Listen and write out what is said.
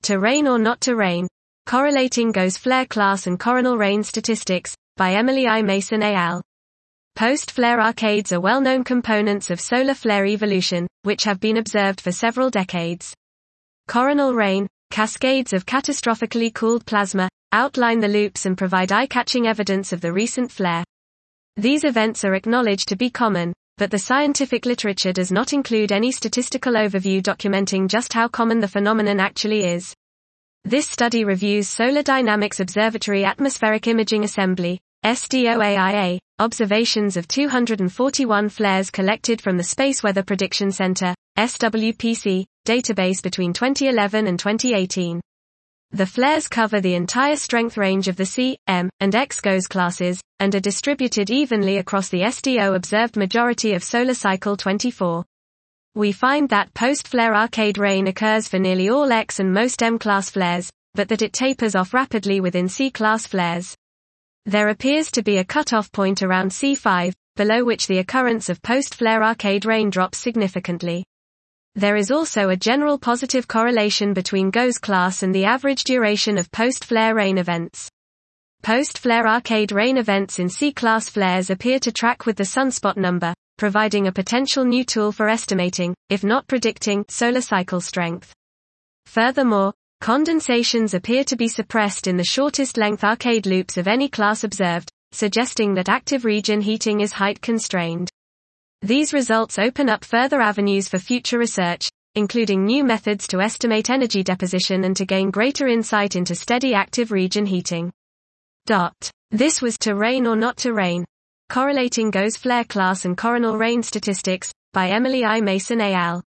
To Rain or Not to Rain. Correlating GOES Flare Class and Coronal Rain Statistics, by Emily I. Mason et al. Post-flare arcades are well-known components of solar flare evolution, which have been observed for several decades. Coronal rain, cascades of catastrophically cooled plasma, outline the loops and provide eye-catching evidence of the recent flare. These events are acknowledged to be common, but the scientific literature does not include any statistical overview documenting just how common the phenomenon actually is. This study reviews Solar Dynamics Observatory Atmospheric Imaging Assembly, SDOAIA, observations of 241 flares collected from the Space Weather Prediction Center, SWPC, database between 2011 and 2018. The flares cover the entire strength range of the C, M, and X GOES classes, and are distributed evenly across the SDO observed majority of solar cycle 24. We find that post-flare arcade rain occurs for nearly all X and most M-class flares, but that it tapers off rapidly within C-class flares. There appears to be a cutoff point around C5, below which the occurrence of post-flare arcade rain drops significantly. There is also a general positive correlation between GOES class and the average duration of post-flare rain events. Post-flare arcade rain events in C-class flares appear to track with the sunspot number, providing a potential new tool for estimating, if not predicting, solar cycle strength. Furthermore, condensations appear to be suppressed in the shortest length arcade loops of any class observed, suggesting that active region heating is height constrained. These results open up further avenues for future research, including new methods to estimate energy deposition and to gain greater insight into steady active region heating. This was To Rain or Not to Rain. Correlating GOES Flare Class and Coronal Rain Statistics, by Emily I. Mason et al.